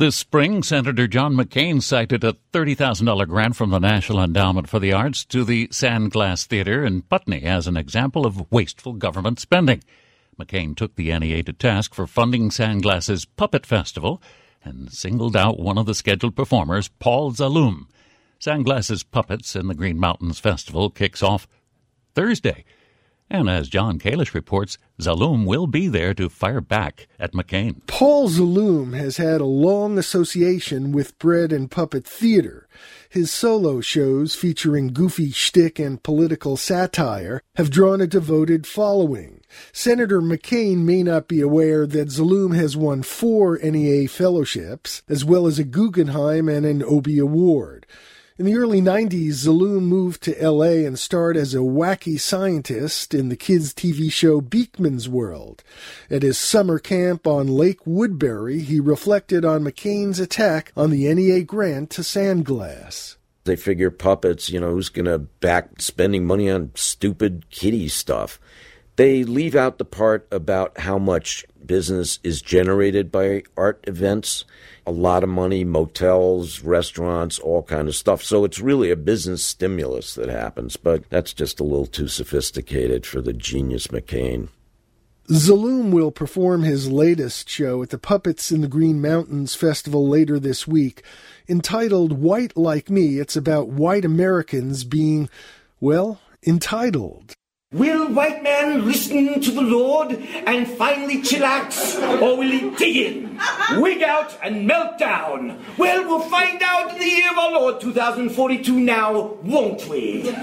This spring, Senator John McCain cited a $30,000 grant from the National Endowment for the Arts to the Sandglass Theatre in Putney as an example of wasteful government spending. McCain took the NEA to task for funding Sandglass's Puppet Festival and singled out one of the scheduled performers, Paul Zaloom. Sandglass's Puppets in the Green Mountains Festival kicks off Thursday. And as John Kalish reports, Zaloom will be there to fire back at McCain. Paul Zaloom has had a long association with bread and puppet theater. His solo shows featuring goofy shtick and political satire have drawn a devoted following. Senator McCain may not be aware that Zaloom has won 4 NEA fellowships, as well as a Guggenheim and an Obie Award. In the early 90s, Zaloom moved to L.A. and starred as a wacky scientist in the kids' TV show Beakman's World. At his summer camp on Lake Woodbury, he reflected on McCain's attack on the NEA grant to Sandglass. They figure puppets, who's going to back spending money on stupid kiddie stuff. They leave out the part about how much business is generated by art events. A lot of money, motels, restaurants, all kind of stuff. So it's really a business stimulus that happens, but that's just a little too sophisticated for the genius McCain. Zaloom will perform his latest show at the Puppets in the Green Mountains Festival later this week. Entitled White Like Me, it's about white Americans being, entitled. Will white man listen to the Lord and finally chillax, or will he dig in, wig out, and melt down? Well, we'll find out in the year of our Lord 2042 now, won't we?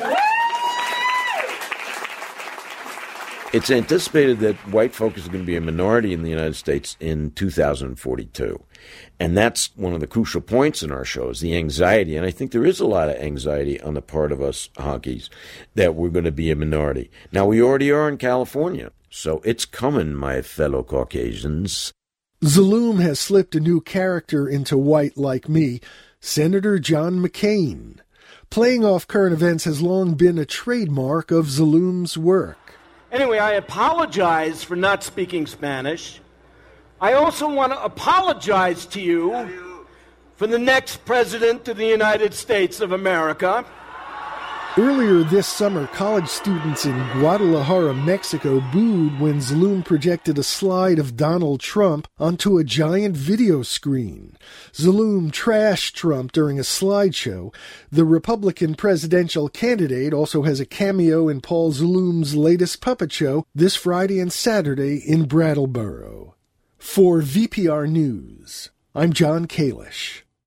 It's anticipated that white folks are going to be a minority in the United States in 2042. And that's one of the crucial points in our show is the anxiety. And I think there is a lot of anxiety on the part of us honkies that we're going to be a minority. Now, we already are in California, so it's coming, my fellow Caucasians. Zaloom has slipped a new character into White Like Me, Senator John McCain. Playing off current events has long been a trademark of Zaloom's work. Anyway, I apologize for not speaking Spanish. I also want to apologize to you for the next president of the United States of America. Earlier this summer, college students in Guadalajara, Mexico, booed when Zaloom projected a slide of Donald Trump onto a giant video screen. Zaloom trashed Trump during a slideshow. The Republican presidential candidate also has a cameo in Paul Zaloom's latest puppet show this Friday and Saturday in Brattleboro. For VPR News, I'm John Kalish.